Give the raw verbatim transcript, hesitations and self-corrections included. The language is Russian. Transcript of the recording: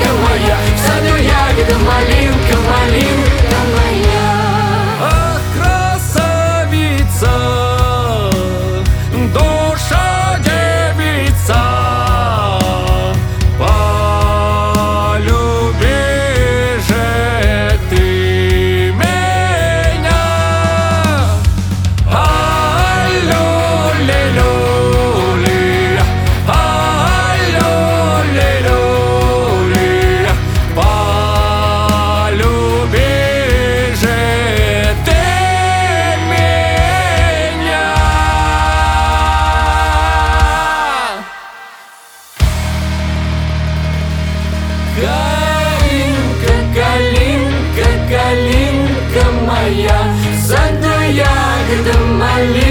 малинка моя, в саду ягода, малинка, малинка моя. Ах, красавица, душа девица, полюби же ты меня. Алло-ле-лю-ли, алло-ле-лю-ли, полюби же ты меня. Калинка, калинка, калинка моя, в саду ягода, малинка.